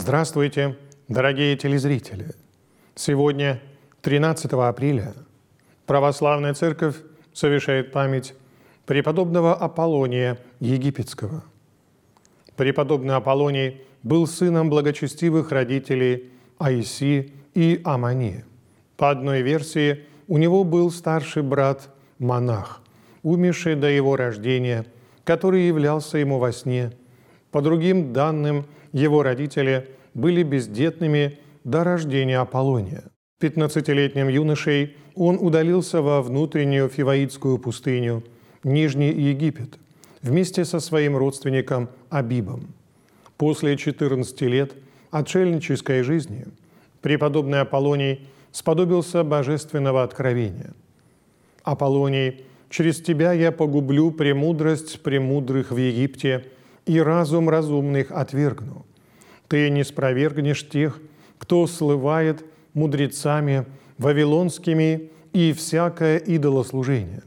Здравствуйте, дорогие телезрители! Сегодня, 13 апреля, Православная Церковь совершает память преподобного Аполлония Египетского. Преподобный Аполлоний был сыном благочестивых родителей Аиси и Амани. По одной версии, у него был старший брат-монах, умерший до его рождения, который являлся ему во сне. По другим данным, его родители были бездетными до рождения Аполлония. 15-летним юношей он удалился во внутреннюю Фиваидскую пустыню, Нижний Египет, вместе со своим родственником Абибом. После 14 лет отшельнической жизни преподобный Аполлоний сподобился божественного откровения. «Аполлоний, через тебя я погублю премудрость премудрых в Египте и разум разумных отвергну. Ты не спровергнешь тех, кто слывает мудрецами вавилонскими и всякое идолослужение.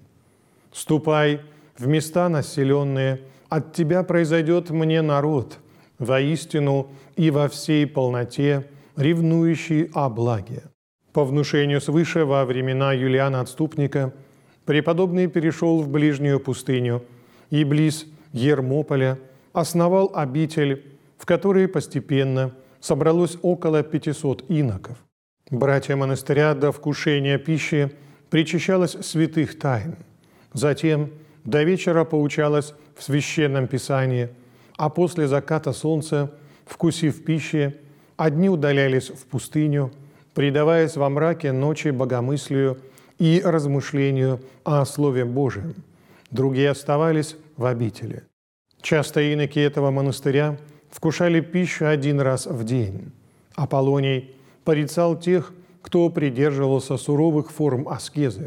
Ступай в места населенные, от тебя произойдет мне народ, воистину и во всей полноте, ревнующий о благе». По внушению свыше во времена Юлиана Отступника преподобный перешел в ближнюю пустыню и близ Ермополя основал обитель, в которой постепенно собралось около 500 иноков. Братья монастыря до вкушения пищи причащалось святых тайн. Затем до вечера поучалось в священном писании, а после заката солнца, вкусив пищи, одни удалялись в пустыню, предаваясь во мраке ночи богомыслию и размышлению о Слове Божьем. Другие оставались в обители. Часто иноки этого монастыря вкушали пищу один раз в день. Аполлоний порицал тех, кто придерживался суровых форм аскезы,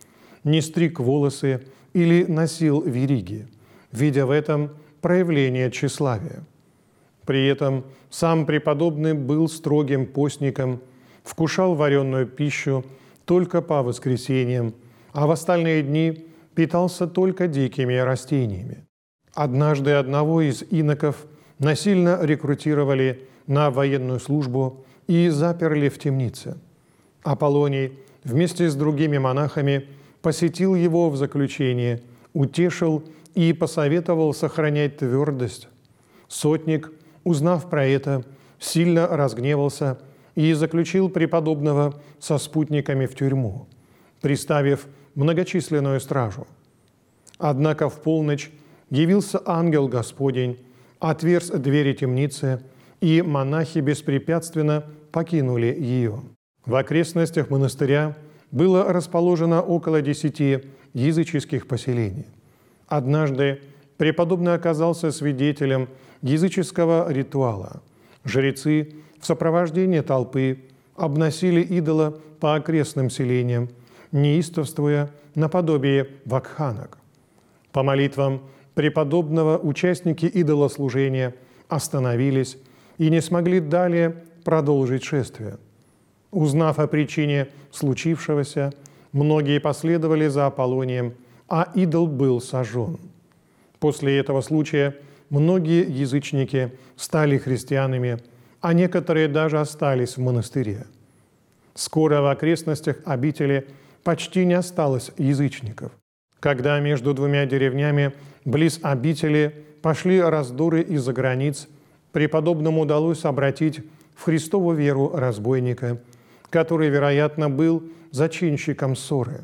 не стриг волосы или носил вериги, видя в этом проявление тщеславия. При этом сам преподобный был строгим постником, вкушал вареную пищу только по воскресеньям, а в остальные дни питался только дикими растениями. Однажды одного из иноков насильно рекрутировали на военную службу и заперли в темнице. Аполлоний вместе с другими монахами посетил его в заключении, утешил и посоветовал сохранять твердость. Сотник, узнав про это, сильно разгневался и заключил преподобного со спутниками в тюрьму, приставив многочисленную стражу. Однако в полночь явился ангел Господень, отверз двери темницы, и монахи беспрепятственно покинули ее. В окрестностях монастыря было расположено около 10 языческих поселений. Однажды преподобный оказался свидетелем языческого ритуала. Жрецы в сопровождении толпы обносили идола по окрестным селениям, неистовствуя наподобие вакханок. По молитвам преподобного участники идолослужения остановились и не смогли далее продолжить шествие. Узнав о причине случившегося, многие последовали за Аполлонием, а идол был сожжен. После этого случая многие язычники стали христианами, а некоторые даже остались в монастыре. Скоро в окрестностях обители почти не осталось язычников. Когда между двумя деревнями близ обители пошли раздоры из-за границ, преподобному удалось обратить в Христову веру разбойника, который, вероятно, был зачинщиком ссоры,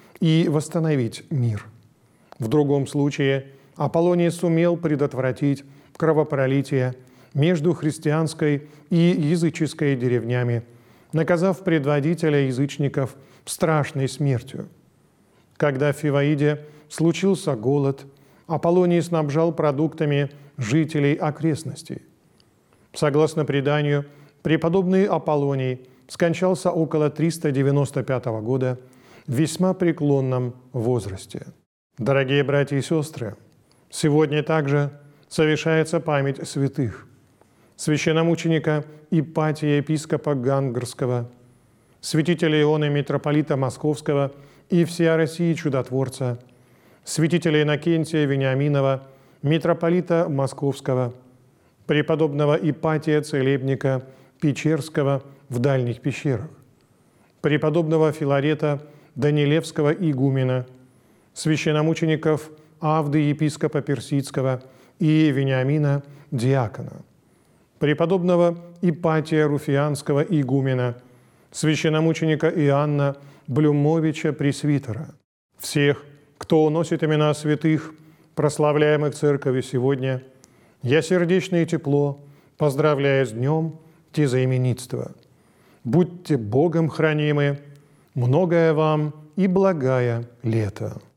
и восстановить мир. В другом случае Аполлоний сумел предотвратить кровопролитие между христианской и языческой деревнями, наказав предводителя язычников страшной смертью. Когда в Фиваиде случился голод, Аполлоний снабжал продуктами жителей окрестностей. Согласно преданию, преподобный Аполлоний скончался около 395 года в весьма преклонном возрасте. Дорогие братья и сестры, сегодня также совершается память святых: священномученика Ипатия, епископа Гангрского, святителя Иона, митрополита Московского и всея России чудотворца, святителя Иннокентия Вениаминова, митрополита Московского, преподобного Ипатия Целебника Печерского в дальних пещерах, преподобного Филарета Данилевского игумена, священномучеников Авды епископа Персидского и Вениамина диакона, преподобного Ипатия Руфианского игумена, священномученика Иоанна Блюмовича пресвитера, всех, кто носит имена святых, прославляемых Церковью сегодня, я сердечно и тепло поздравляю с днем тезаименитства. Будьте Богом хранимы, многое вам и благая лето.